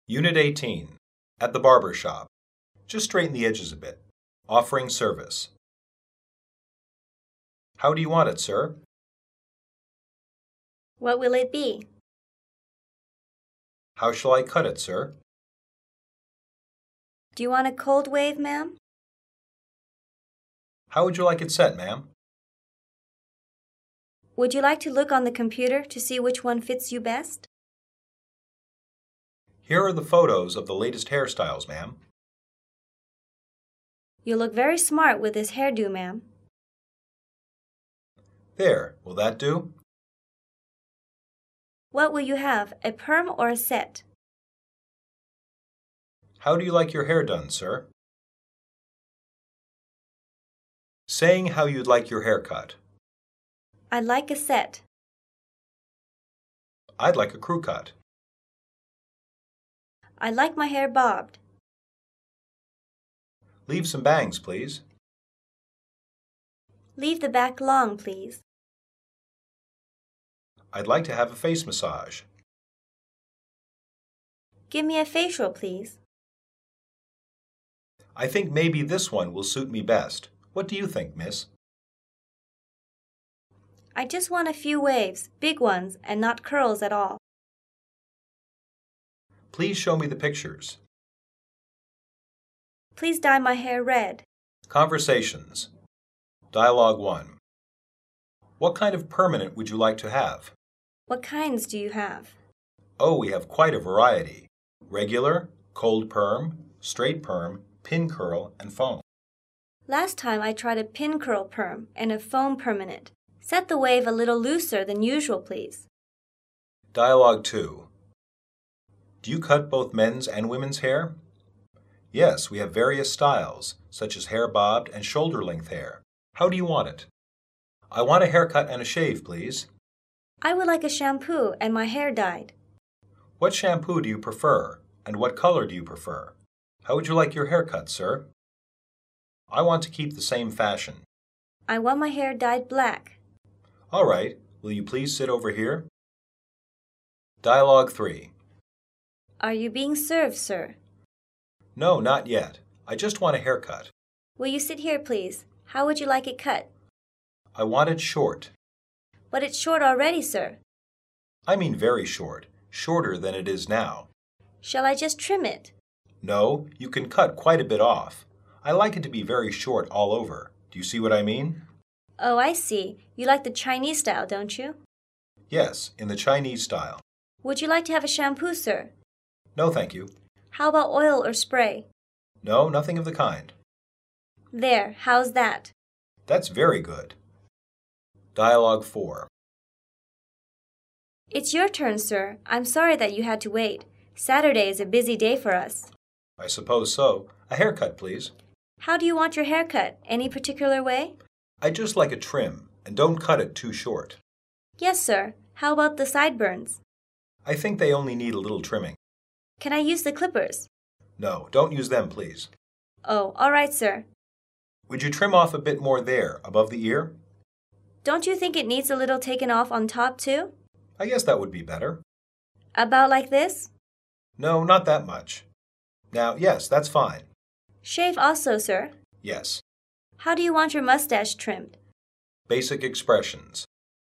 Unit 18. At the barber shop. Just straighten the edges a bit. Offering service. How do you want it, sir? What will it be? How shall I cut it, sir? Do you want a cold wave, ma'am? How would you like it set, ma'am? Would you like to look on the computer to see which one fits you best? Here are the photos of the latest hairstyles, ma'am. You look very smart with this hairdo, ma'am. There, will that do? What will you have, a perm or a set? How do you like your hair done, sir? Saying how you'd like your hair cut. I'd like a set. I'd like a crew cut. I'd like my hair bobbed. Leave some bangs, please. Leave the back long, please. I'd like to have a face massage. Give me a facial, please. I think maybe this one will suit me best. What do you think, miss? I just want a few waves, big ones, and not curls at all. Please show me the pictures. Please dye my hair red. Conversations. Dialogue 1. What kind of permanent would you like to have? What kinds do you have? Oh, we have quite a variety. Regular, cold perm, straight perm, pin curl, and foam. Last time I tried a pin curl perm and a foam permanent. Set the wave a little looser than usual, please. Dialogue 2. Do you cut both men's and women's hair? Yes, we have various styles, such as hair bobbed and shoulder-length hair. How do you want it? I want a haircut and a shave, please. I would like a shampoo and my hair dyed. What shampoo do you prefer, and what color do you prefer? How would you like your haircut, sir? I want to keep the same fashion. I want my hair dyed black. All right, will you please sit over here? Dialogue 3. Are you being served, sir? No, not yet. I just want a haircut. Will you sit here, please? How would you like it cut? I want it short. But it's short already, sir. I mean very short, shorter than it is now. Shall I just trim it? No, you can cut quite a bit off. I like it to be very short all over. Do you see what I mean? Oh, I see. You like the Chinese style, don't you? Yes, in the Chinese style. Would you like to have a shampoo, sir? No, thank you. How about oil or spray? No, nothing of the kind. There, how's that? That's very good. Dialogue 4. It's your turn, sir. I'm sorry that you had to wait. Saturday is a busy day for us. I suppose so. A haircut, please. How do you want your hair cut? Any particular way? I'd just like a trim, and don't cut it too short. Yes, sir. How about the sideburns? I think they only need a little trimming. Can I use the clippers? No, don't use them, please. Oh, all right, sir. Would you trim off a bit more there, above the ear? Don't you think it needs a little taken off on top, too? I guess that would be better. About like this? No, not that much. Now, yes, that's fine. Shave also, sir. Yes. How do you want your mustache trimmed? Basic expressions.